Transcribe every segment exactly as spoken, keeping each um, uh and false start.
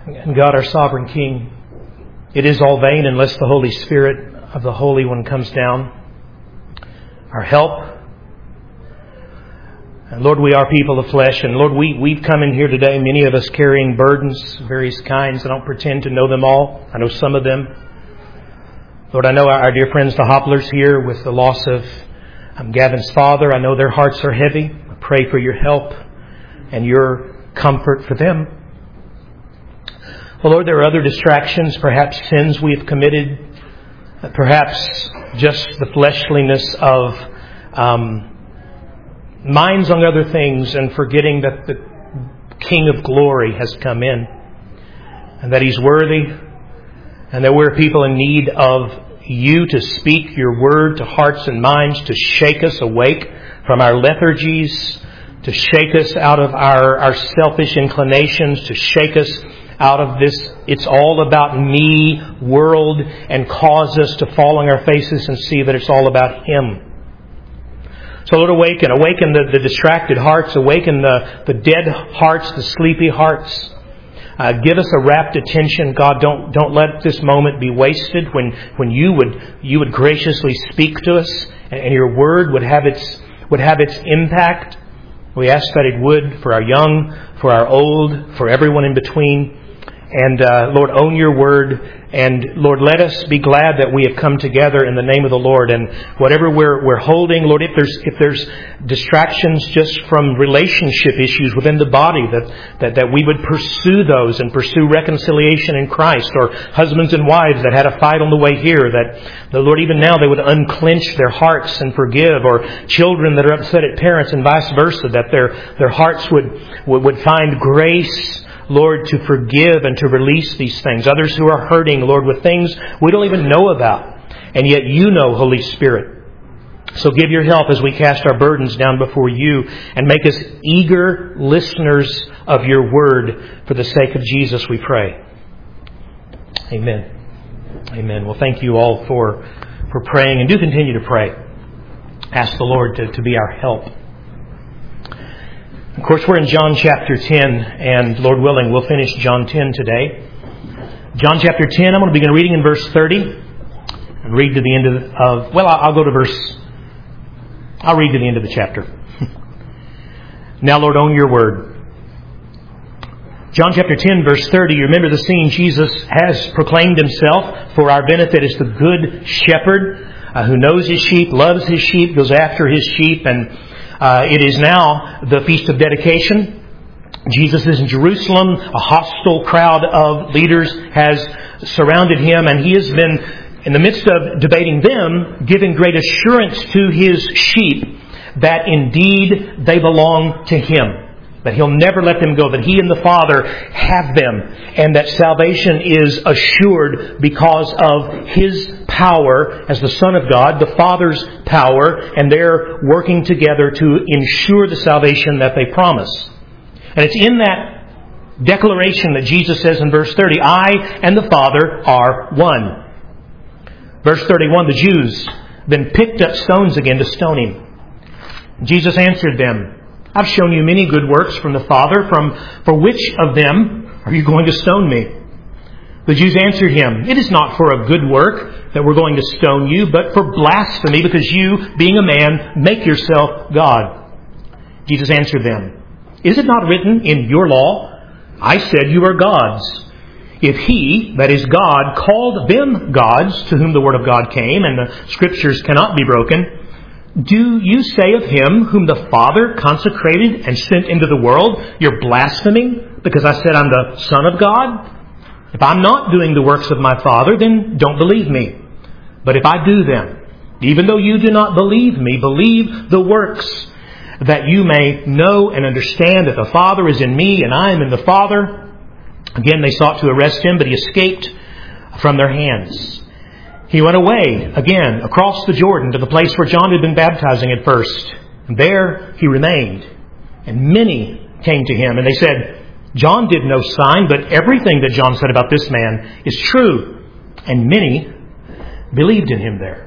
And God, our sovereign King, it is all vain unless the Holy Spirit of the Holy One comes down, our help. And Lord, we are people of flesh. And Lord, we, we've come in here today, many of us carrying burdens of various kinds. I don't pretend to know them all. I know some of them. Lord, I know our dear friends, the Hopplers here, with the loss of um, Gavin's father. I know their hearts are heavy. I pray for your help and your comfort for them. Well, Lord, there are other distractions, perhaps sins we have committed, perhaps just the fleshliness of um, minds on other things and forgetting that the King of Glory has come in and that He's worthy and that we're people in need of You to speak Your word to hearts and minds, to shake us awake from our lethargies, to shake us out of our, our selfish inclinations, to shake us out of this it's all about me world and cause us to fall on our faces and see that it's all about Him. So Lord, awaken, awaken the, the distracted hearts, awaken the, the dead hearts, the sleepy hearts. Uh, give us a rapt attention, God. Don't don't let this moment be wasted when when you would you would graciously speak to us and, and Your word would have its would have its impact. We ask that it would for our young, for our old, for everyone in between. And uh, Lord, own Your word. And Lord, let us be glad that we have come together in the name of the Lord. And whatever we're we're holding, Lord, if there's if there's distractions just from relationship issues within the body, that that, that we would pursue those and pursue reconciliation in Christ. Or husbands and wives that had a fight on the way here, that the Lord, even now, they would unclench their hearts and forgive. Or children that are upset at parents and vice versa, that their their hearts would would, would find grace, Lord, to forgive and to release these things. Others who are hurting, Lord, with things we don't even know about. And yet You know, Holy Spirit. So give Your help as we cast our burdens down before You and make us eager listeners of Your word for the sake of Jesus, we pray. Amen. Amen. Well, thank you all for, for praying, and do continue to pray. Ask the Lord to, to be our help. Of course, we're in John chapter ten, and Lord willing, we'll finish John ten today. John chapter ten, I'm going to begin reading in verse thirty and read to the end of, of well, I'll go to verse, I'll read to the end of the chapter. Now, Lord, own Your word. John chapter ten, verse thirty, you remember the scene. Jesus has proclaimed Himself for our benefit as the good shepherd uh, who knows His sheep, loves His sheep, goes after His sheep, and Uh, it is now the Feast of Dedication. Jesus is in Jerusalem. A hostile crowd of leaders has surrounded Him, and He has been, in the midst of debating them, giving great assurance to His sheep that indeed they belong to Him. That He'll never let them go, that He and the Father have them, and that salvation is assured because of His power as the Son of God, the Father's power, and they're working together to ensure the salvation that they promise. And it's in that declaration that Jesus says in verse thirty, I and the Father are one. Verse thirty-one, the Jews then picked up stones again to stone Him. Jesus answered them, I've shown you many good works from the Father. From for which of them are you going to stone me? The Jews answered Him, it is not for a good work that we're going to stone you, but for blasphemy, because you, being a man, make yourself God. Jesus answered them, is it not written in your law, I said you are gods? If He, that is God, called them gods, to whom the word of God came, and the Scriptures cannot be broken, do you say of Him whom the Father consecrated and sent into the world, you're blaspheming because I said I'm the Son of God? If I'm not doing the works of my Father, then don't believe me. But if I do them, even though you do not believe me, believe the works, that you may know and understand that the Father is in me and I am in the Father. Again, they sought to arrest Him, but He escaped from their hands. He went away again across the Jordan to the place where John had been baptizing at first. And there He remained. And many came to Him, and they said, John did no sign, but everything that John said about this man is true. And many believed in Him there.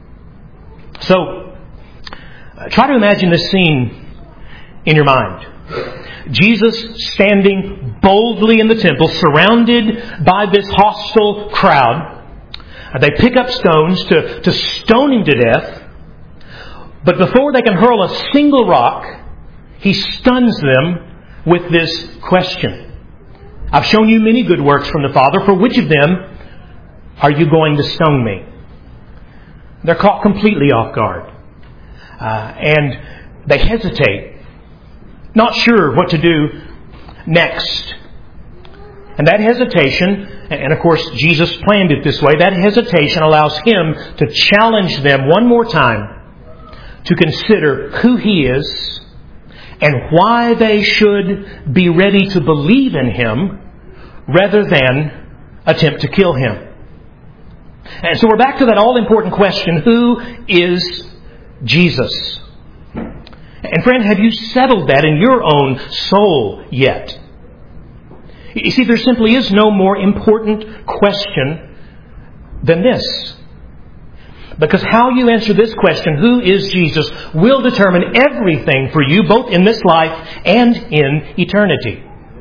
So, uh, try to imagine this scene in your mind. Jesus standing boldly in the temple, surrounded by this hostile crowd. They pick up stones to, to stone him to death. But before they can hurl a single rock, he stuns them with this question. I've shown you many good works from the Father. For which of them are you going to stone me? They're caught completely off guard. Uh, and they hesitate, not sure what to do next. And that hesitation, and of course Jesus planned it this way, that hesitation allows Him to challenge them one more time to consider who He is and why they should be ready to believe in Him rather than attempt to kill Him. And so we're back to that all-important question, who is Jesus? And friend, have you settled that in your own soul yet? You see, there simply is no more important question than this. Because how you answer this question, who is Jesus, will determine everything for you, both in this life and in eternity.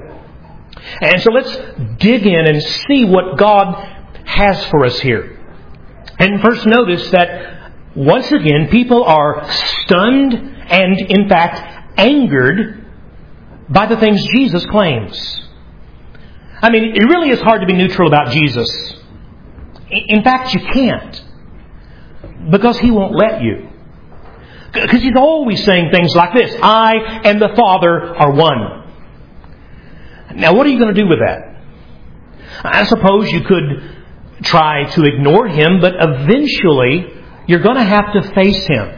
And so let's dig in and see what God has for us here. And first notice that, once again, people are stunned and, in fact, angered by the things Jesus claims. I mean, it really is hard to be neutral about Jesus. In fact, you can't. Because He won't let you. Because He's always saying things like this: I and the Father are one. Now, what are you going to do with that? I suppose you could try to ignore Him, but eventually you're going to have to face Him.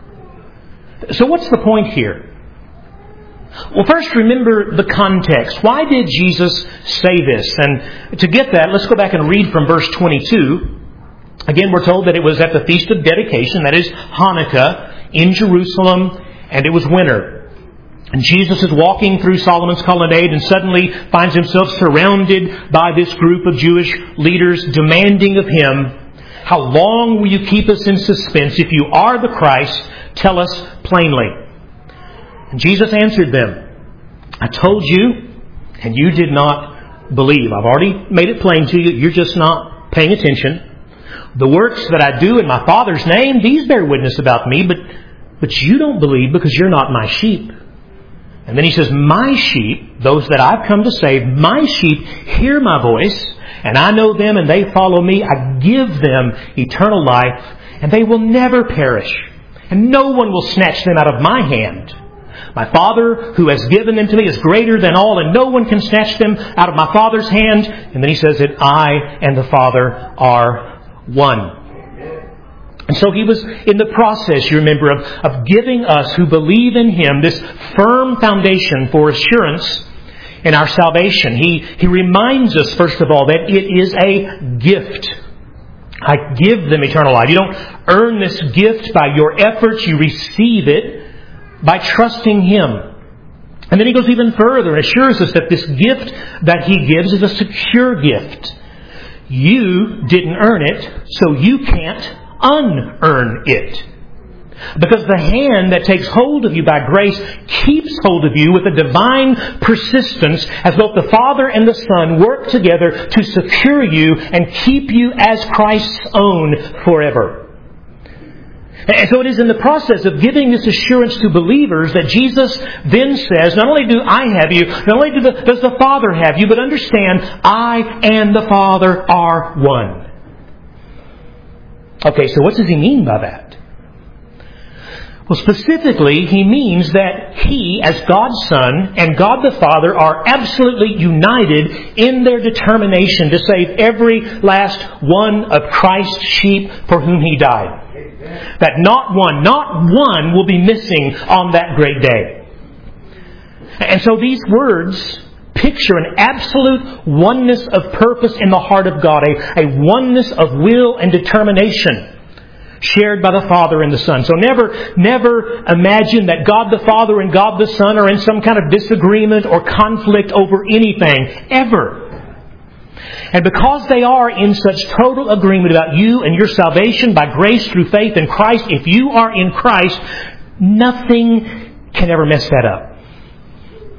So what's the point here? Well, first remember the context. Why did Jesus say this? And to get that, let's go back and read from verse twenty-two. Again, we're told that it was at the Feast of Dedication, that is Hanukkah, in Jerusalem, and it was winter. And Jesus is walking through Solomon's colonnade and suddenly finds himself surrounded by this group of Jewish leaders demanding of Him, how long will you keep us in suspense? If you are the Christ, tell us plainly. And Jesus answered them, I told you, and you did not believe. I've already made it plain to you. You're just not paying attention. The works that I do in my Father's name, these bear witness about me, but, but you don't believe because you're not my sheep. And then He says, my sheep, those that I've come to save, my sheep hear my voice, and I know them and they follow me. I give them eternal life, and they will never perish. And no one will snatch them out of my hand. My Father who has given them to me is greater than all, and no one can snatch them out of my Father's hand. And then He says that I and the Father are one. And so He was in the process, you remember, of, of giving us who believe in Him this firm foundation for assurance in our salvation. He, he reminds us, first of all, that it is a gift. I give them eternal life. You don't earn this gift by your efforts. You receive it by trusting Him. And then He goes even further and assures us that this gift that He gives is a secure gift. You didn't earn it, so you can't unearn it. Because the hand that takes hold of you by grace keeps hold of you with a divine persistence as both the Father and the Son work together to secure you and keep you as Christ's own forever. And so it is in the process of giving this assurance to believers that Jesus then says, not only do I have you, not only do the, does the Father have you, but understand, I and the Father are one. Okay, so what does He mean by that? Well, specifically, He means that He, as God's Son, and God the Father are absolutely united in their determination to save every last one of Christ's sheep for whom He died. That not one, not one will be missing on that great day. And so these words picture an absolute oneness of purpose in the heart of God, a, a oneness of will and determination shared by the Father and the Son. So never, never imagine that God the Father and God the Son are in some kind of disagreement or conflict over anything, ever. And because they are in such total agreement about you and your salvation by grace through faith in Christ, if you are in Christ, nothing can ever mess that up.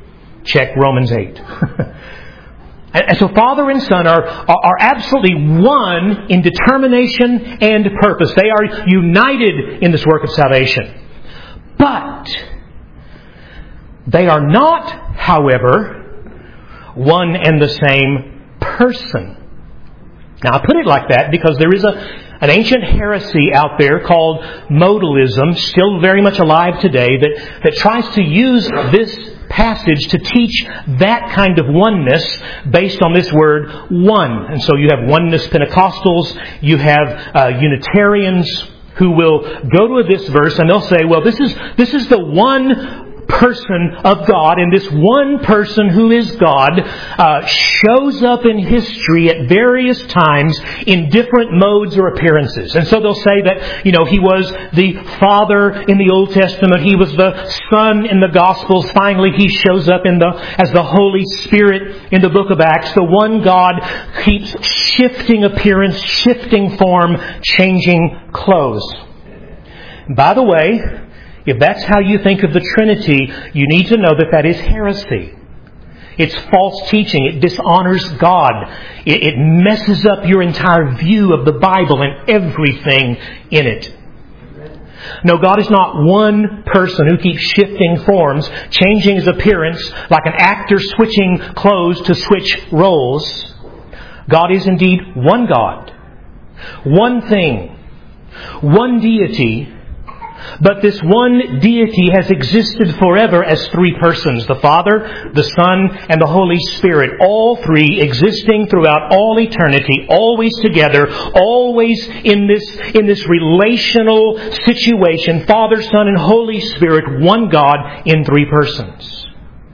Check Romans eight. And so Father and Son are, are absolutely one in determination and purpose. They are united in this work of salvation. But they are not, however, one and the same person. Now I put it like that because there is a, an ancient heresy out there called modalism, still very much alive today, that, that tries to use this passage to teach that kind of oneness based on this word one. And so you have oneness Pentecostals, you have uh, Unitarians who will go to this verse and they'll say, well, this is this is the one person of God, and this one person who is God uh, shows up in history at various times in different modes or appearances. And so they'll say that, you know, He was the Father in the Old Testament, He was the Son in the Gospels, finally He shows up in the as the Holy Spirit in the book of Acts. The one God keeps shifting appearance, shifting form, changing clothes. By the way, if that's how you think of the Trinity, you need to know that that is heresy. It's false teaching. It dishonors God. It, it messes up your entire view of the Bible and everything in it. No, God is not one person who keeps shifting forms, changing His appearance like an actor switching clothes to switch roles. God is indeed one God, one thing, one deity. But this one deity has existed forever as three persons. The Father, the Son, and the Holy Spirit. All three existing throughout all eternity. Always together. Always in this, in this relational situation. Father, Son, and Holy Spirit. One God in three persons.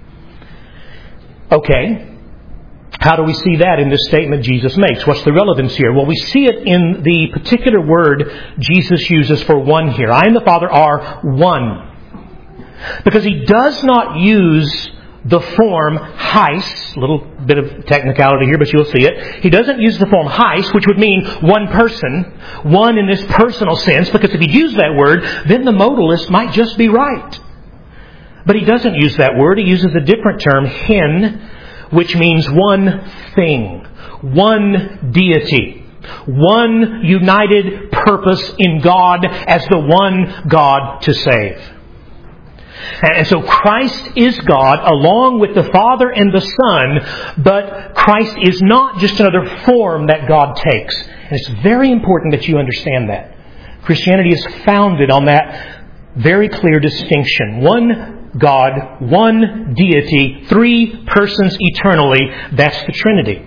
Okay. How do we see that in this statement Jesus makes? What's the relevance here? Well, we see it in the particular word Jesus uses for one here. I and the Father are one. Because He does not use the form heis, a little bit of technicality here, but you'll see it. He doesn't use the form heis, which would mean one person, one in this personal sense, because if He used that word, then the modalist might just be right. But He doesn't use that word. He uses a different term, hen, which means one thing, one deity, one united purpose in God as the one God to save. And so Christ is God along with the Father and the Son, but Christ is not just another form that God takes. And it's very important that you understand that. Christianity is founded on that very clear distinction. One God, one deity, three persons eternally. That's the Trinity.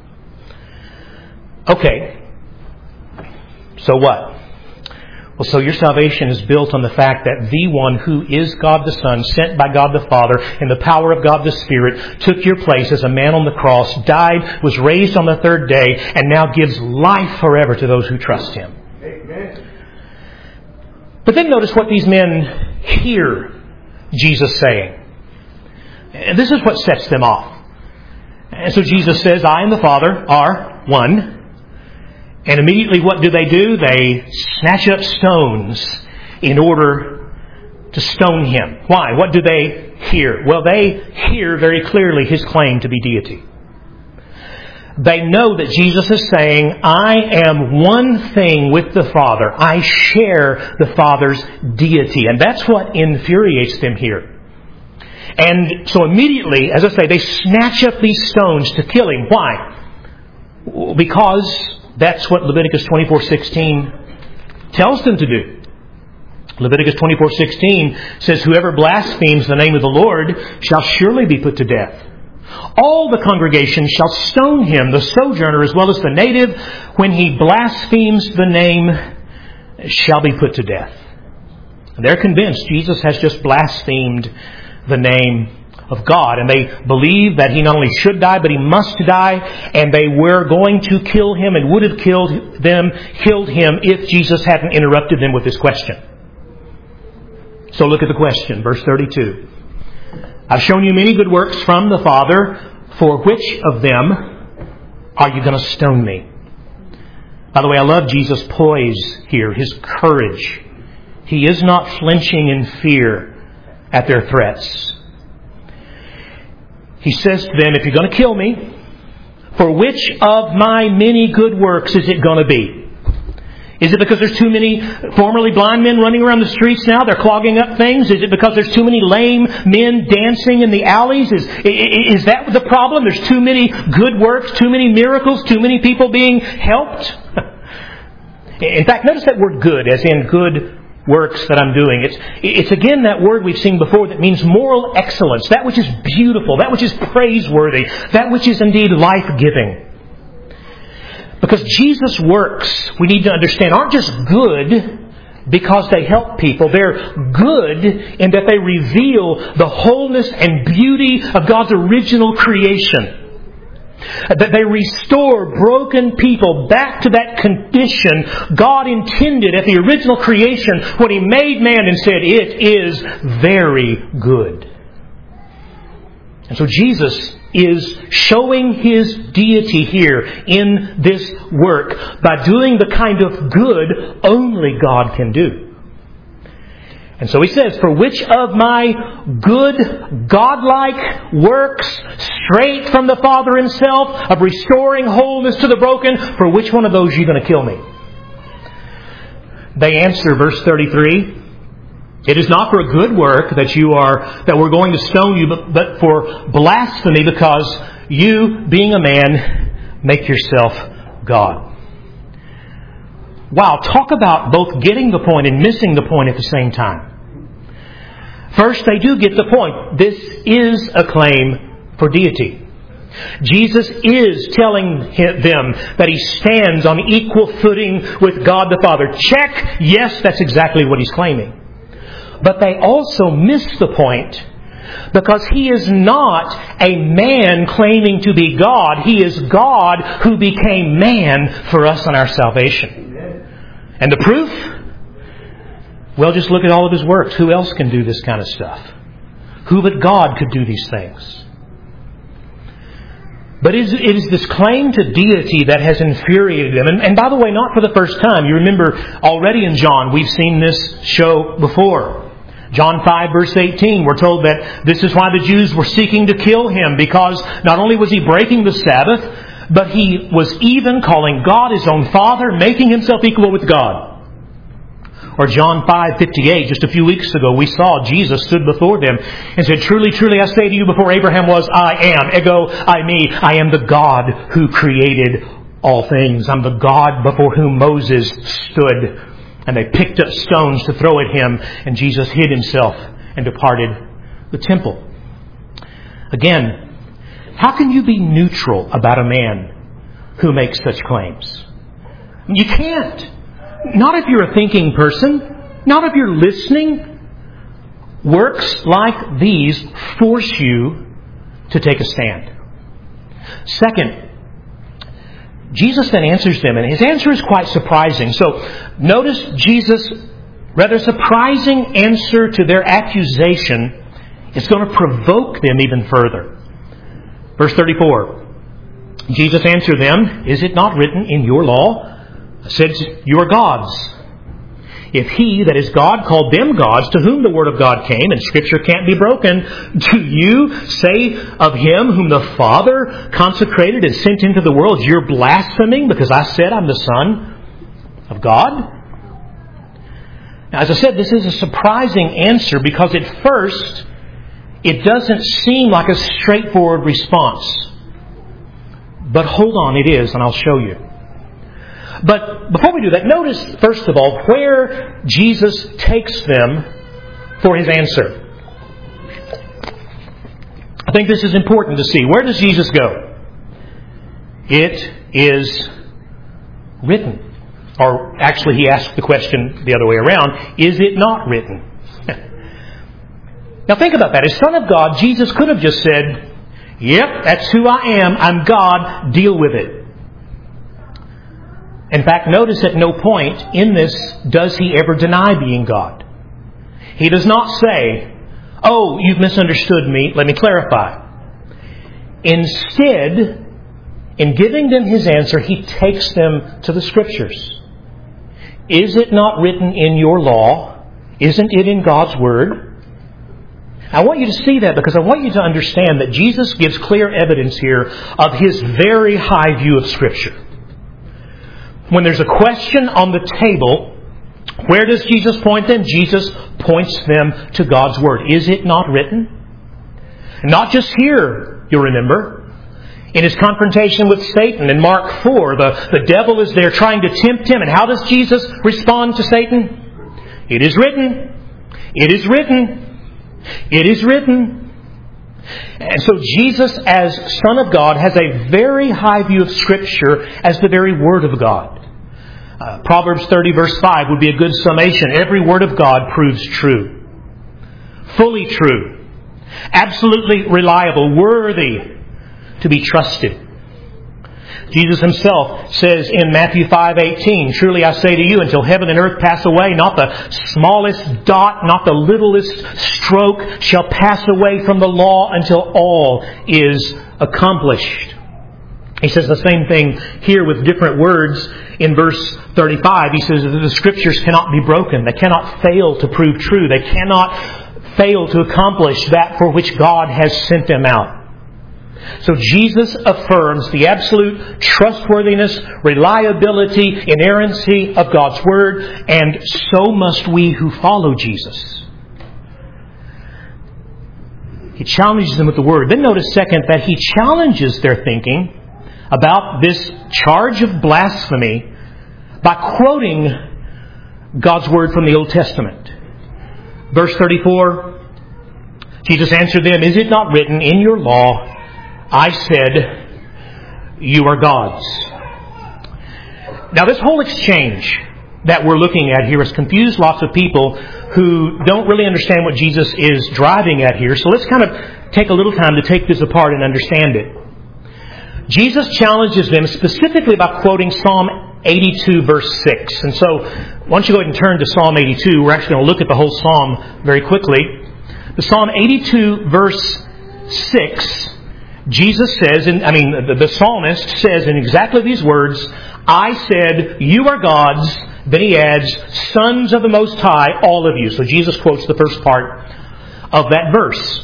Okay. So what? Well, so your salvation is built on the fact that the one who is God the Son, sent by God the Father, in the power of God the Spirit, took your place as a man on the cross, died, was raised on the third day, and now gives life forever to those who trust Him. Amen. But then notice what these men hear Jesus saying. And this is what sets them off. And so Jesus says, I and the Father are one. And immediately what do they do? They snatch up stones in order to stone Him. Why? What do they hear? Well, they hear very clearly His claim to be deity. They know that Jesus is saying, I am one thing with the Father. I share the Father's deity. And that's what infuriates them here. And so immediately, as I say, they snatch up these stones to kill Him. Why? Because that's what Leviticus twenty-four sixteen tells them to do. Leviticus twenty-four sixteen says, whoever blasphemes the name of the Lord shall surely be put to death. All the congregation shall stone him, the sojourner as well as the native, when he blasphemes the name, shall be put to death. And they're convinced Jesus has just blasphemed the name of God. And they believe that He not only should die, but He must die. And they were going to kill Him and would have killed them, killed Him if Jesus hadn't interrupted them with this question. So look at the question, verse thirty-two. I've shown you many good works from the Father. For which of them are you going to stone me? By the way, I love Jesus' poise here, His courage. He is not flinching in fear at their threats. He says to them, if you're going to kill me, for which of my many good works is it going to be? Is it because there's too many formerly blind men running around the streets now? They're clogging up things? Is it because there's too many lame men dancing in the alleys? Is, is that the problem? There's too many good works, too many miracles, too many people being helped? In fact, notice that word good, as in good works that I'm doing. It's, it's again that word we've seen before that means moral excellence, that which is beautiful, that which is praiseworthy, that which is indeed life-giving. Because Jesus' works, we need to understand, aren't just good because they help people. They're good in that they reveal the wholeness and beauty of God's original creation. That they restore broken people back to that condition God intended at the original creation when He made man and said, it is very good. And so Jesus is showing His deity here in this work by doing the kind of good only God can do. And so He says, for which of my good, godlike works, straight from the Father Himself, of restoring wholeness to the broken, for which one of those are you going to kill me? They answer, verse thirty-three, it is not for a good work that you are, that we're going to stone you, but, but for blasphemy, because you, being a man, make yourself God. Wow, talk about both getting the point and missing the point at the same time. First, they do get the point. This is a claim for deity. Jesus is telling them that He stands on equal footing with God the Father. Check, yes, that's exactly what He's claiming. But they also miss the point because He is not a man claiming to be God. He is God who became man for us in our salvation. And the proof? Well, just look at all of His works. Who else can do this kind of stuff? Who but God could do these things? But it is, it is this claim to deity that has infuriated them. And, and by the way, not for the first time. You remember already in John, we've seen this show before. John five verse eighteen, we're told that this is why the Jews were seeking to kill Him, because not only was He breaking the Sabbath, but He was even calling God His own Father, making Himself equal with God. Or John five fifty-eight, just a few weeks ago, we saw Jesus stood before them and said, truly, truly, I say to you, before Abraham was, I am. Ego, I me. I am the God who created all things. I'm the God before whom Moses stood. And they picked up stones to throw at Him, and Jesus hid Himself and departed the temple. Again, how can you be neutral about a man who makes such claims? You can't. Not if you're a thinking person. Not if you're listening. Works like these force you to take a stand. Second, Jesus then answers them, and His answer is quite surprising. So notice Jesus' rather surprising answer to their accusation is going to provoke them even further. Verse thirty-four, Jesus answered them, is it not written in your law, said you are gods? If He, that is God, called them gods, to whom the Word of God came, and Scripture can't be broken, do you say of Him whom the Father consecrated and sent into the world, you're blaspheming because I said I'm the Son of God? Now, as I said, this is a surprising answer because at first it doesn't seem like a straightforward response. But hold on, it is, and I'll show you. But before we do that, notice, first of all, where Jesus takes them for His answer. I think this is important to see. Where does Jesus go? It is written. Or actually, He asked the question the other way around. Is it not written? Now think about that. As Son of God, Jesus could have just said, yep, that's who I am. I'm God. Deal with it. In fact, notice at no point in this does He ever deny being God. He does not say, oh, you've misunderstood me, let me clarify. Instead, in giving them His answer, He takes them to the Scriptures. Is it not written in your law? Isn't it in God's Word? I want you to see that because I want you to understand that Jesus gives clear evidence here of His very high view of Scripture. When there's a question on the table, where does Jesus point them? Jesus points them to God's Word. Is it not written? Not just here, you'll remember. In His confrontation with Satan in Mark four, the, the devil is there trying to tempt Him. And how does Jesus respond to Satan? It is written. It is written. It is written. And so Jesus, as Son of God, has a very high view of Scripture as the very Word of God. Uh, Proverbs thirty verse five would be a good summation. Every word of God proves true. Fully true. Absolutely reliable. Worthy to be trusted. Jesus Himself says in Matthew five eighteen, "Truly I say to you, until heaven and earth pass away, not the smallest dot, not the littlest stroke shall pass away from the law until all is accomplished." He says the same thing here with different words in verse thirty-five. He says that the Scriptures cannot be broken. They cannot fail to prove true. They cannot fail to accomplish that for which God has sent them out. So Jesus affirms the absolute trustworthiness, reliability, inerrancy of God's Word, and so must we who follow Jesus. He challenges them with the Word. Then notice, second, that He challenges their thinking about this charge of blasphemy by quoting God's Word from the Old Testament. Verse thirty-four, Jesus answered them, "Is it not written in your law, I said, you are gods?" Now this whole exchange that we're looking at here has confused lots of people who don't really understand what Jesus is driving at here. So let's kind of take a little time to take this apart and understand it. Jesus challenges them specifically by quoting Psalm eighty-two verse six. And so why don't you go ahead and turn to Psalm eighty-two. We're actually going to look at the whole Psalm very quickly. The Psalm eighty-two verse six, Jesus says, and I mean, the, the psalmist says in exactly these words, "I said, you are gods." Then he adds, "Sons of the Most High, all of you." So Jesus quotes the first part of that verse.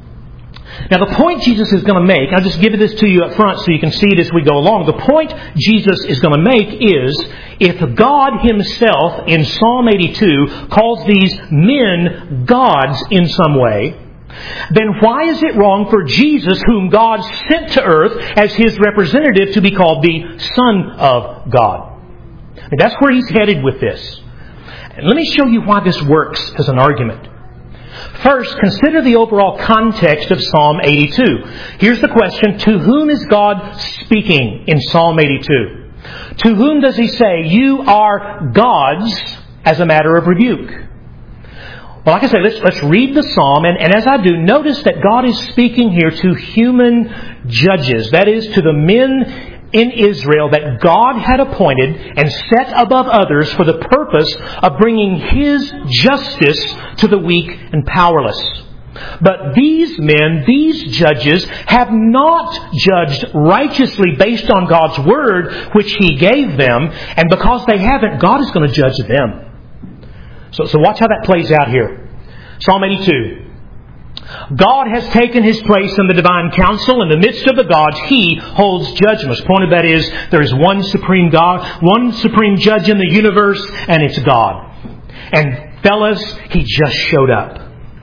Now the point Jesus is going to make, I'll just give this to you up front so you can see it as we go along. The point Jesus is going to make is, if God Himself in Psalm eighty-two calls these men gods in some way, then why is it wrong for Jesus, whom God sent to earth as His representative, to be called the Son of God? I mean, that's where He's headed with this. And let me show you why this works as an argument. First, consider the overall context of Psalm eighty-two. Here's the question: to whom is God speaking in Psalm eighty-two? To whom does He say, "You are gods," as a matter of rebuke? Well, like I say, let's, let's read the Psalm, and, and as I do, notice that God is speaking here to human judges. That is, to the men in Israel that God had appointed and set above others for the purpose of bringing His justice to the weak and powerless. But these men, these judges, have not judged righteously based on God's Word, which He gave them, and because they haven't, God is going to judge them. So, so watch how that plays out here. Psalm eighty-two. God has taken His place in the divine council. In the midst of the gods, He holds judgment. The point of that is, there is one supreme God, one supreme judge in the universe, and it's God. And fellas, He just showed up.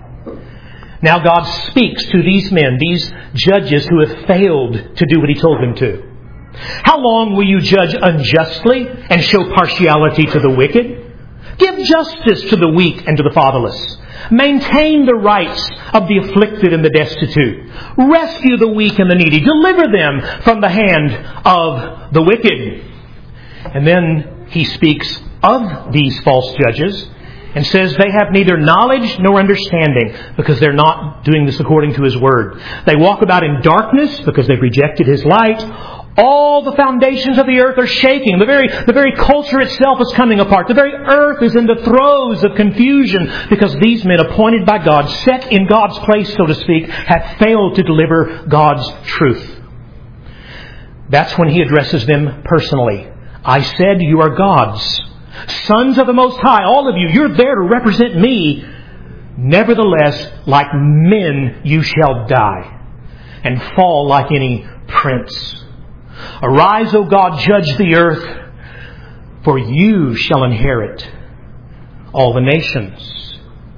Now God speaks to these men, these judges who have failed to do what He told them to. "How long will you judge unjustly and show partiality to the wicked? Give justice to the weak and to the fatherless. Maintain the rights of the afflicted and the destitute. Rescue the weak and the needy. Deliver them from the hand of the wicked." And then He speaks of these false judges and says they have neither knowledge nor understanding because they're not doing this according to His Word. They walk about in darkness because they've rejected His light. All the foundations of the earth are shaking. The very, the very culture itself is coming apart. The very earth is in the throes of confusion because these men, appointed by God, set in God's place, so to speak, have failed to deliver God's truth. That's when He addresses them personally. "I said, you are gods. Sons of the Most High, all of you, you're there to represent me. Nevertheless, like men you shall die, and fall like any prince. Arise, O God, judge the earth, for you shall inherit all the nations.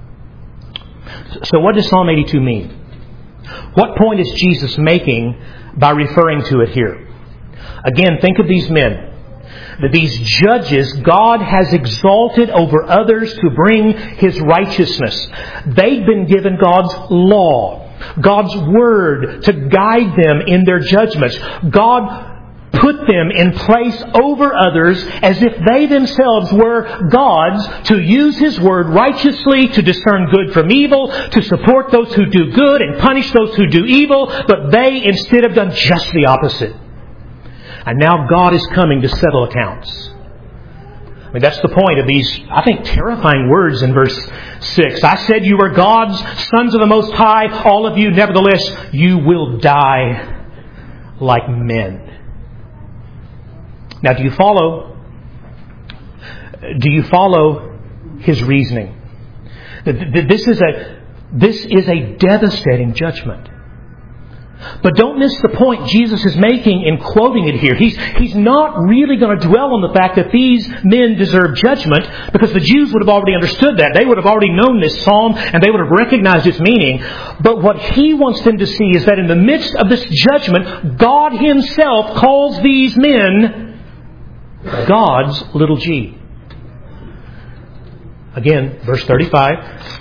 So what does Psalm eighty-two mean? What point is Jesus making by referring to it here? Again, think of these men. That these judges God has exalted over others to bring His righteousness. They've been given God's law, God's Word to guide them in their judgments. God put them in place over others as if they themselves were God's, to use His Word righteously, to discern good from evil, to support those who do good and punish those who do evil. But they instead have done just the opposite. And now God is coming to settle accounts. I mean, that's the point of these, I think, terrifying words in verse six. I said you are God's, sons of the Most High, all of you. Nevertheless, you will die like men. Now, do you follow? Do you follow His reasoning? This is a, this is a devastating judgment. But don't miss the point Jesus is making in quoting it here. He's, he's not really going to dwell on the fact that these men deserve judgment, because the Jews would have already understood that. They would have already known this psalm and they would have recognized its meaning. But what He wants them to see is that in the midst of this judgment, God Himself calls these men God's little g. Again, verse thirty-five.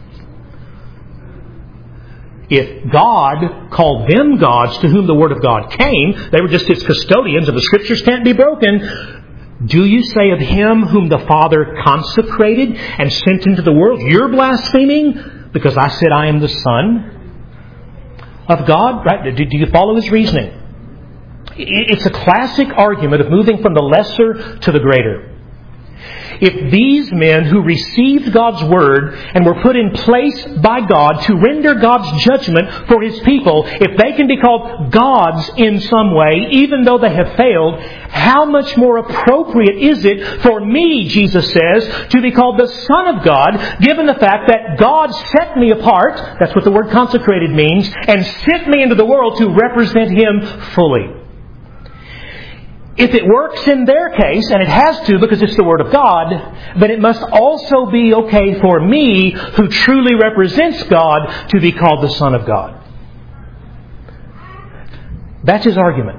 If God called them gods to whom the Word of God came, they were just His custodians and the Scriptures can't be broken. Do you say of Him whom the Father consecrated and sent into the world, you're blaspheming because I said I am the Son of God? Right? Do you follow His reasoning? It's a classic argument of moving from the lesser to the greater. If these men who received God's Word and were put in place by God to render God's judgment for His people, if they can be called gods in some way, even though they have failed, how much more appropriate is it for me, Jesus says, to be called the Son of God, given the fact that God set me apart, that's what the word consecrated means, and sent me into the world to represent Him fully. If it works in their case, and it has to because it's the Word of God, then it must also be okay for me, who truly represents God, to be called the Son of God. That's his argument.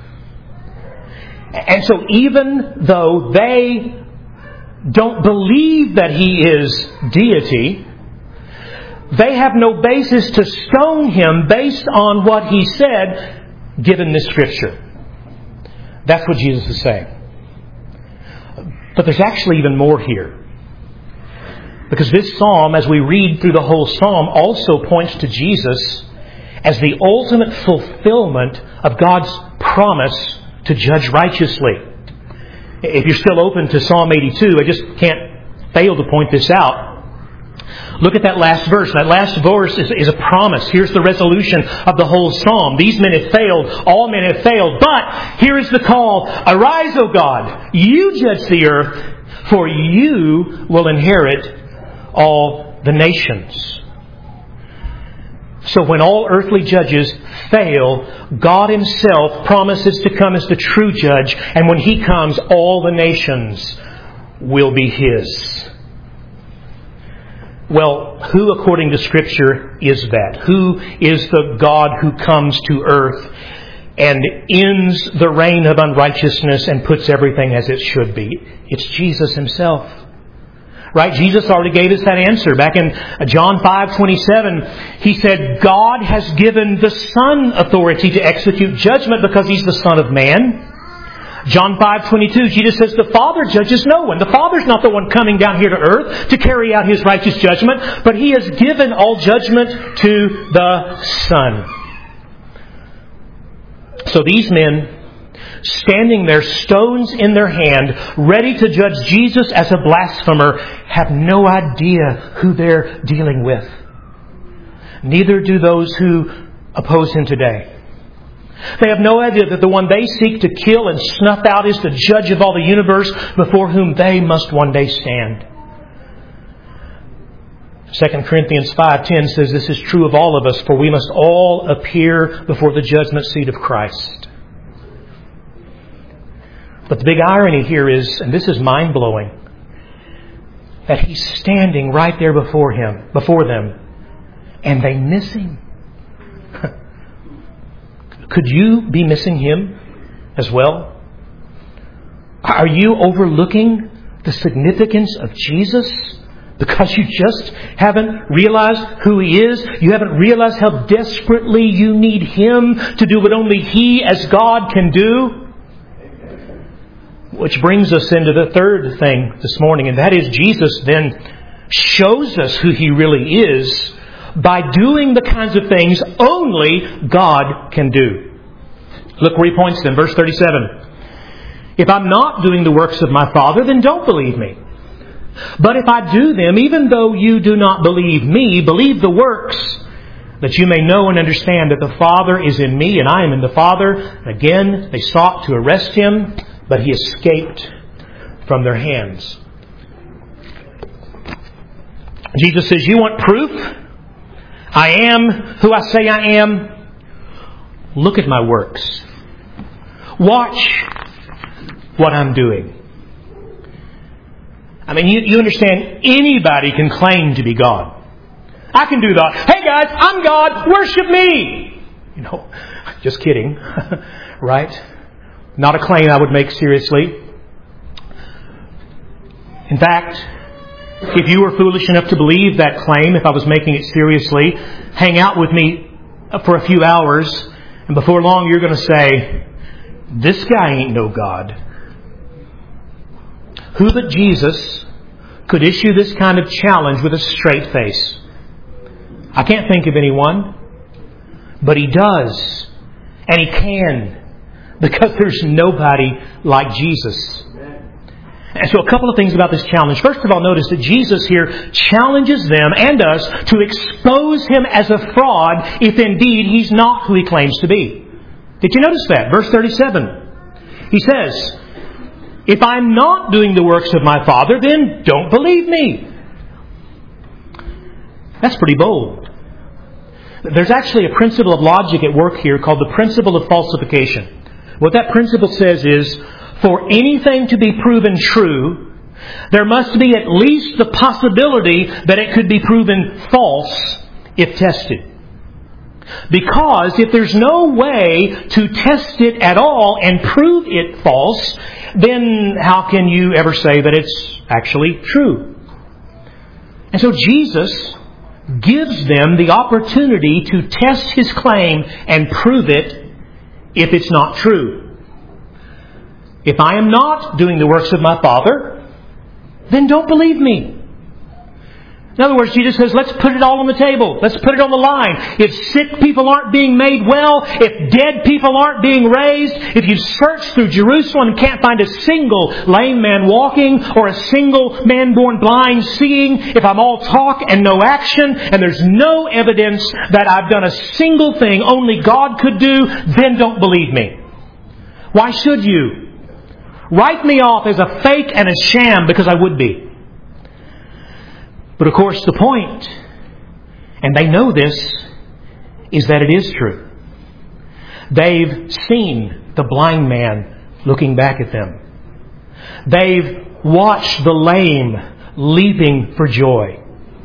And so even though they don't believe that He is deity, they have no basis to stone Him based on what He said, given this Scripture. That's what Jesus is saying. But there's actually even more here. Because this psalm, as we read through the whole psalm, also points to Jesus as the ultimate fulfillment of God's promise to judge righteously. If you're still open to Psalm eighty-two, I just can't fail to point this out. Look at that last verse. That last verse is, is a promise. Here's the resolution of the whole psalm. These men have failed. All men have failed. But here is the call. Arise, O God. You judge the earth, for you will inherit all the nations. So when all earthly judges fail, God Himself promises to come as the true judge. And when He comes, all the nations will be His. Well, who, according to Scripture, is that? Who is the God who comes to earth and ends the reign of unrighteousness and puts everything as it should be? It's Jesus Himself. Right? Jesus already gave us that answer. Back in John five twenty-seven, He said, God has given the Son authority to execute judgment because He's the Son of Man. John five twenty-two, Jesus says the Father judges no one. The Father's not the one coming down here to earth to carry out His righteous judgment, but He has given all judgment to the Son. So these men, standing there, stones in their hand, ready to judge Jesus as a blasphemer, have no idea who they're dealing with. Neither do those who oppose Him today. They have no idea that the one they seek to kill and snuff out is the judge of all the universe, before whom they must one day stand. Second Corinthians five ten says this is true of all of us, for we must all appear before the judgment seat of Christ. But the big irony here is, and this is mind-blowing, that He's standing right there before him, before them, and they miss Him. Could you be missing Him as well? Are you overlooking the significance of Jesus because you just haven't realized who He is? You haven't realized how desperately you need Him to do what only He as God can do? Which brings us into the third thing this morning, and that is Jesus then shows us who He really is by doing the kinds of things only God can do. Look where He points them. Verse thirty-seven. If I'm not doing the works of my Father, then don't believe me. But if I do them, even though you do not believe me, believe the works, that you may know and understand that the Father is in me and I am in the Father. Again, they sought to arrest Him, but He escaped from their hands. Jesus says, you want proof? I am who I say I am. Look at my works. Watch what I'm doing. I mean, you, you understand, anybody can claim to be God. I can do that. Hey guys, I'm God. Worship me. You know, just kidding. Right? Not a claim I would make seriously. In fact, if you were foolish enough to believe that claim, if I was making it seriously, hang out with me for a few hours, and before long you're going to say, this guy ain't no God. Who but Jesus could issue this kind of challenge with a straight face? I can't think of anyone, but He does, and He can, because there's nobody like Jesus. And so a couple of things about this challenge. First of all, notice that Jesus here challenges them and us to expose Him as a fraud if indeed He's not who He claims to be. Did you notice that? Verse thirty-seven. He says, if I'm not doing the works of my Father, then don't believe me. That's pretty bold. There's actually a principle of logic at work here called the principle of falsification. What that principle says is, for anything to be proven true, there must be at least the possibility that it could be proven false if tested. Because if there's no way to test it at all and prove it false, then how can you ever say that it's actually true? And so Jesus gives them the opportunity to test His claim and prove it if it's not true. If I am not doing the works of my Father, then don't believe me. In other words, Jesus says, let's put it all on the table. Let's put it on the line. If sick people aren't being made well, if dead people aren't being raised, if you search through Jerusalem and can't find a single lame man walking or a single man born blind seeing, if I'm all talk and no action, and there's no evidence that I've done a single thing only God could do, then don't believe me. Why should you? Write me off as a fake and a sham, because I would be. But of course the point, and they know this, is that it is true. They've seen the blind man looking back at them. They've watched the lame leaping for joy.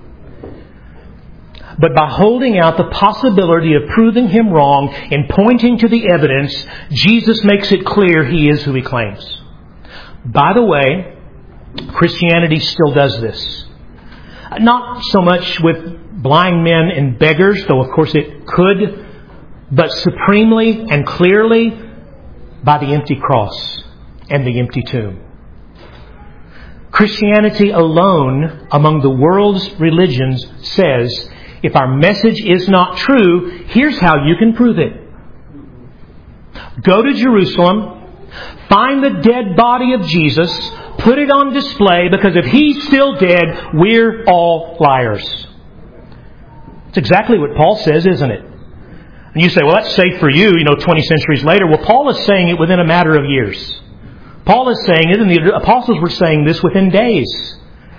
But by holding out the possibility of proving Him wrong and pointing to the evidence, Jesus makes it clear He is who He claims. By the way, Christianity still does this. Not so much with blind men and beggars, though of course it could, but supremely and clearly by the empty cross and the empty tomb. Christianity alone among the world's religions says, if our message is not true, here's how you can prove it. Go to Jerusalem, find the dead body of Jesus, put it on display, because if He's still dead, we're all liars. It's exactly what Paul says, isn't it? And you say, well, that's safe for you, you know, twenty centuries later. Well, Paul is saying it within a matter of years. Paul is saying it, and the apostles were saying this within days.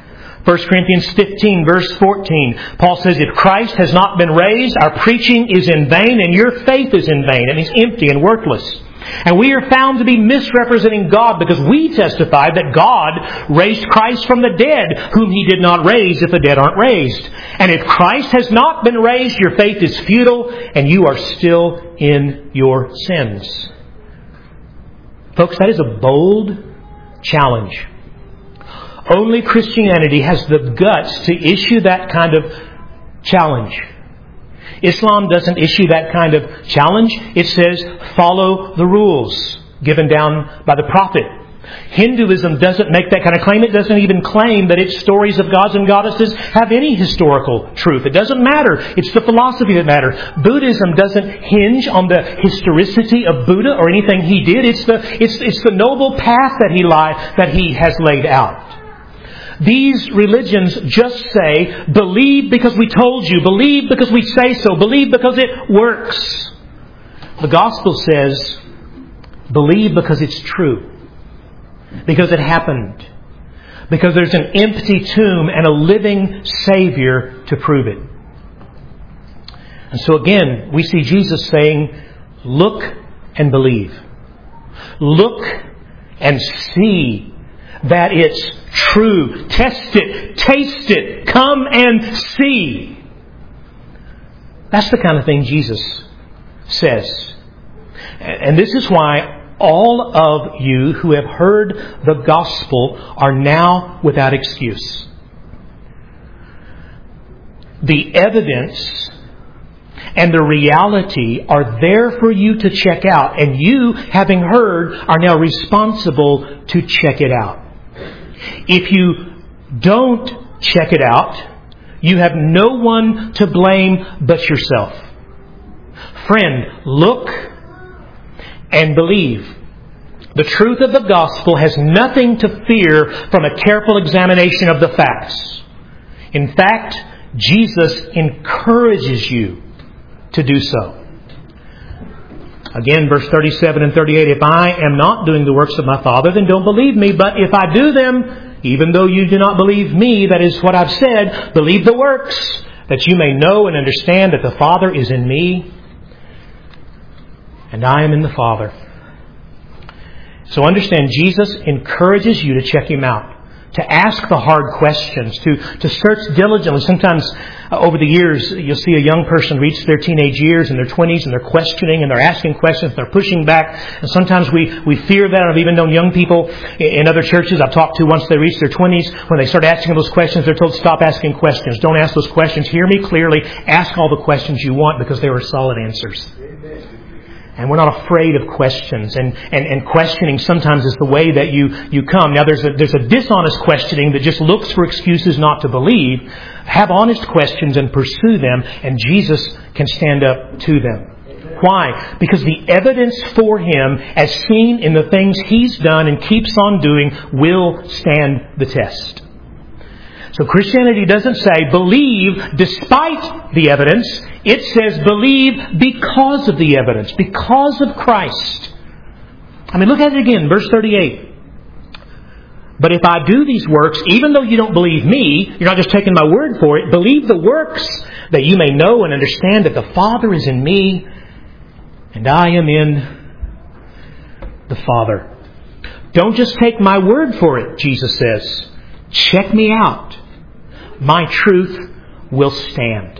First Corinthians fifteen, verse fourteen, Paul says, if Christ has not been raised, our preaching is in vain and your faith is in vain. And it's empty and worthless. And we are found to be misrepresenting God because we testify that God raised Christ from the dead, whom He did not raise if the dead aren't raised. And if Christ has not been raised, your faith is futile and you are still in your sins. Folks, that is a bold challenge. Only Christianity has the guts to issue that kind of challenge. Islam doesn't issue that kind of challenge. It says, follow the rules given down by the Prophet. Hinduism doesn't make that kind of claim. It doesn't even claim that its stories of gods and goddesses have any historical truth. It doesn't matter. It's the philosophy that matters. Buddhism doesn't hinge on the historicity of Buddha or anything he did. It's the, it's, it's the noble path that he, li- that he has laid out. These religions just say, believe because we told you, believe because we say so, believe because it works. The gospel says, believe because it's true, because it happened, because there's an empty tomb and a living Savior to prove it. And so again, we see Jesus saying, look and believe. Look and see that it's true. Test it. Taste it. Come and see. That's the kind of thing Jesus says. And this is why all of you who have heard the gospel are now without excuse. The evidence and the reality are there for you to check out. And you, having heard, are now responsible to check it out. If you don't check it out, you have no one to blame but yourself. Friend, look and believe. The truth of the gospel has nothing to fear from a careful examination of the facts. In fact, Jesus encourages you to do so. Again, verse thirty-seven and thirty-eight, if I am not doing the works of my Father, then don't believe me. But if I do them, even though you do not believe me, that is what I've said, believe the works, that you may know and understand that the Father is in me, and I am in the Father. So understand, Jesus encourages you to check Him out, to ask the hard questions, to, to search diligently. Sometimes uh, over the years, you'll see a young person reach their teenage years in their twenties and they're questioning and they're asking questions, they're pushing back. And sometimes we, we fear that. I've even known young people in other churches I've talked to once they reach their twenties, when they start asking those questions, they're told, stop asking questions. Don't ask those questions. Hear me clearly. Ask all the questions you want because they are solid answers. Amen. And we're not afraid of questions. And, and, and questioning sometimes is the way that you, you come. Now there's a, there's a dishonest questioning that just looks for excuses not to believe. Have honest questions and pursue them, and Jesus can stand up to them. Why? Because the evidence for Him, as seen in the things He's done and keeps on doing, will stand the test. So Christianity doesn't say believe despite the evidence. It says believe because of the evidence, because of Christ. I mean, look at it again, verse thirty-eight. But if I do these works, even though you don't believe me, you're not just taking my word for it, believe the works, that you may know and understand that the Father is in me and I am in the Father. Don't just take my word for it, Jesus says. Check me out. My truth will stand.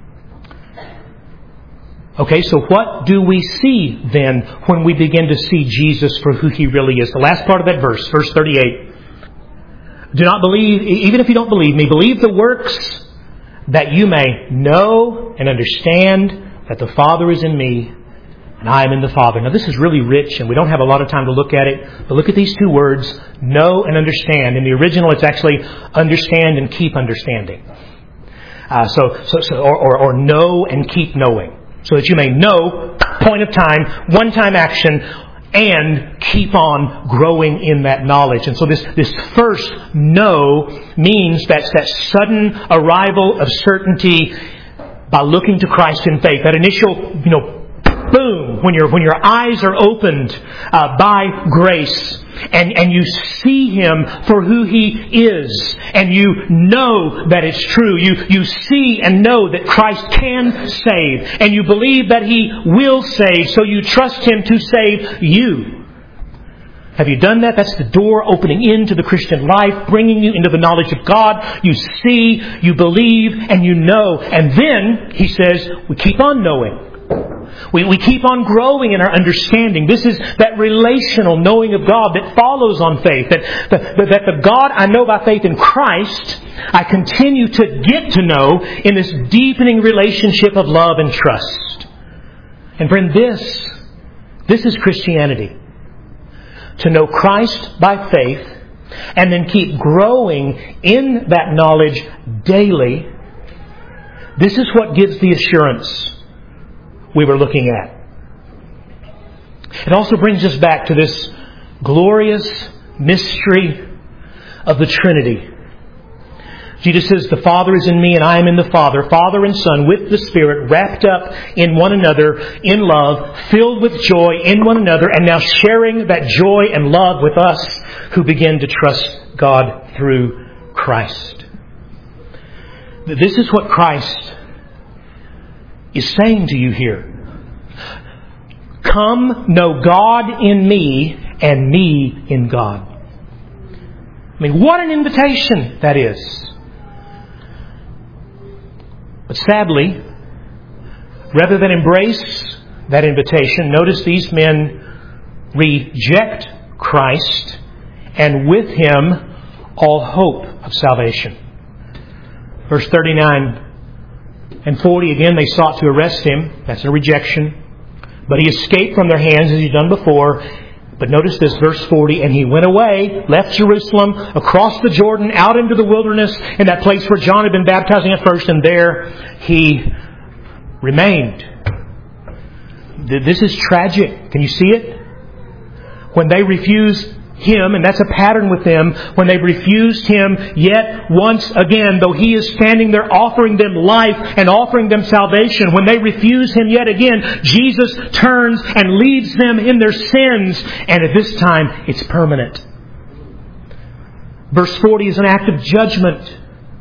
Okay, so what do we see then when we begin to see Jesus for who He really is? The last part of that verse, verse thirty-eight. Do not believe, even if you don't believe me, believe the works, that you may know and understand that the Father is in me and I am in the Father. Now this is really rich and we don't have a lot of time to look at it, but look at these two words, know and understand. In the original it's actually understand and keep understanding. Uh, so, so, so or, or, or know and keep knowing. So that you may know, point of time, one-time action, and keep on growing in that knowledge. And so this, this first know means that's that sudden arrival of certainty by looking to Christ in faith. That initial, you know, boom, when your when your eyes are opened uh, by grace, and, and you see Him for who He is, and you know that it's true. You, you see and know that Christ can save, and you believe that He will save, so you trust Him to save you. Have you done that? That's the door opening into the Christian life, bringing you into the knowledge of God. You see, you believe, and you know. And then, He says, we keep on knowing. We, we keep on growing in our understanding. This is that relational knowing of God that follows on faith. That the, that the God I know by faith in Christ, I continue to get to know in this deepening relationship of love and trust. And friend, this, this is Christianity. To know Christ by faith and then keep growing in that knowledge daily. This is what gives the assurance we were looking at. It also brings us back to this glorious mystery of the Trinity. Jesus says, the Father is in me and I am in the Father, Father and Son with the Spirit, wrapped up in one another in love, filled with joy in one another, and now sharing that joy and love with us who begin to trust God through Christ. This is what Christ is saying to you here. Come, know God in me and me in God. I mean, what an invitation that is. But sadly, rather than embrace that invitation, notice these men reject Christ and with Him all hope of salvation. Verse thirty-nine and forty, again, they sought to arrest Him. That's a rejection. But He escaped from their hands as He'd done before. But notice this, verse forty, and He went away, left Jerusalem, across the Jordan, out into the wilderness, in that place where John had been baptizing at first, and there He remained. This is tragic. Can you see it? When they refuse Him, and that's a pattern with them, when they refused Him yet once again, though He is standing there offering them life and offering them salvation, when they refuse Him yet again, Jesus turns and leaves them in their sins, and at this time it's permanent. Verse forty is an act of judgment.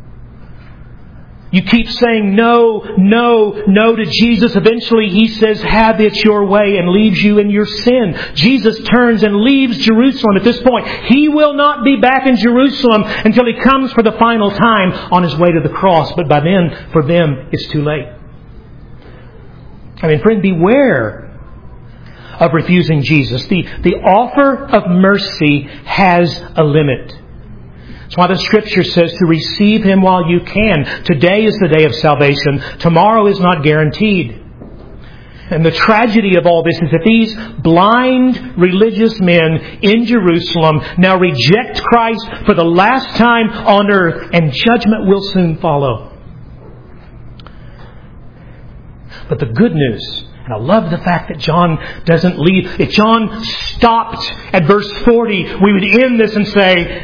You keep saying no, no, no to Jesus. Eventually He says, have it your way, and leaves you in your sin. Jesus turns and leaves Jerusalem at this point. He will not be back in Jerusalem until He comes for the final time on His way to the cross. But by then, for them, it's too late. I mean, friend, beware of refusing Jesus. The, the offer of mercy has a limit. That's why the Scripture says to receive Him while you can. Today is the day of salvation. Tomorrow is not guaranteed. And the tragedy of all this is that these blind religious men in Jerusalem now reject Christ for the last time on earth, and judgment will soon follow. But the good news, and I love the fact that John doesn't leave. If John stopped at verse forty, we would end this and say,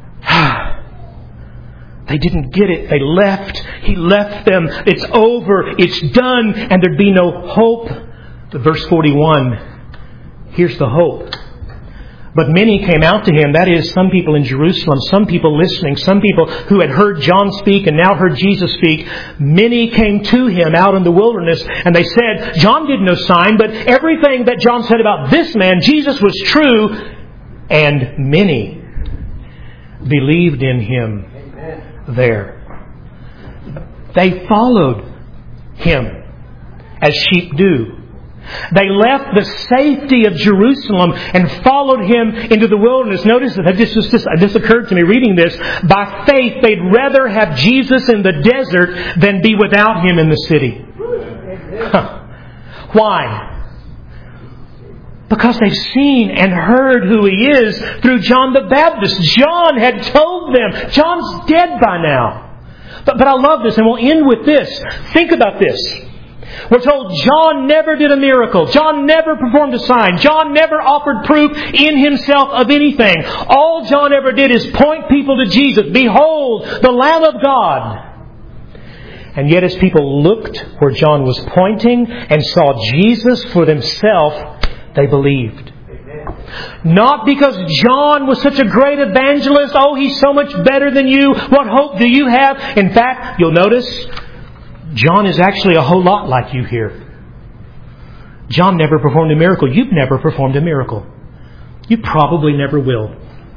they didn't get it. They left. He left them. It's over. It's done. And there'd be no hope. But verse forty-one, here's the hope. But many came out to Him. That is, some people in Jerusalem, some people listening, some people who had heard John speak and now heard Jesus speak. Many came to Him out in the wilderness, and they said, John did no sign, but everything that John said about this man, Jesus, was true. And many believed in Him there. They followed Him as sheep do. They left the safety of Jerusalem and followed Him into the wilderness. Notice that this, was just, this occurred to me reading this. By faith, they'd rather have Jesus in the desert than be without Him in the city. Huh. Why? Because they've seen and heard who He is through John the Baptist. John had told them. John's dead by now. But, but I love this, and we'll end with this. Think about this. We're told John never did a miracle. John never performed a sign. John never offered proof in himself of anything. All John ever did is point people to Jesus. Behold, the Lamb of God. And yet as people looked where John was pointing and saw Jesus for themselves, they believed. Not because John was such a great evangelist. Oh, he's so much better than you. What hope do you have? In fact, you'll notice, John is actually a whole lot like you here. John never performed a miracle. You've never performed a miracle. You probably never will.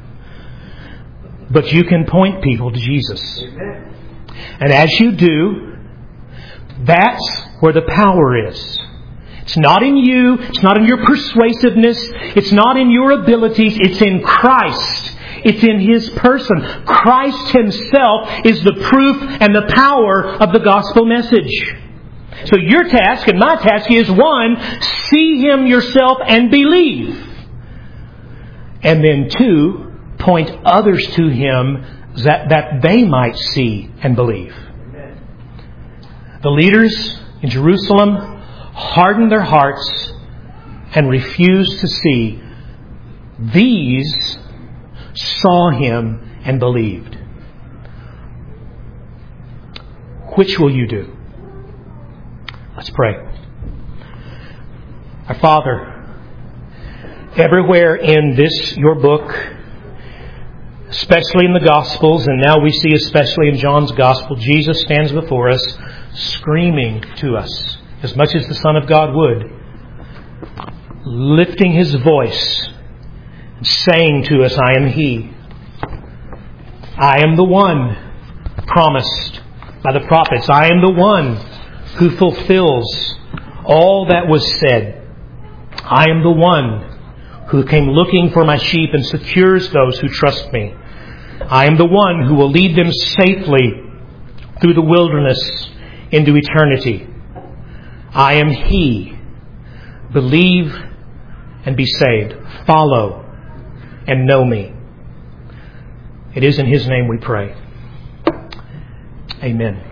But you can point people to Jesus. And as you do, that's where the power is. It's not in you. It's not in your persuasiveness. It's not in your abilities. It's in Christ. It's in His person. Christ Himself is the proof and the power of the gospel message. So your task and my task is, one, see Him yourself and believe. And then two, point others to Him that, that they might see and believe. The leaders in Jerusalem hardened their hearts and refused to see. These saw Him and believed. Which will you do? Let's pray. Our Father, everywhere in this, your book, especially in the Gospels, and now we see especially in John's Gospel, Jesus stands before us, screaming to us, as much as the Son of God would, lifting His voice, saying to us, I am He. I am the one promised by the prophets. I am the one who fulfills all that was said. I am the one who came looking for my sheep and secures those who trust me. I am the one who will lead them safely through the wilderness into eternity. I am He. Believe and be saved. Follow and know me. It is in His name we pray. Amen.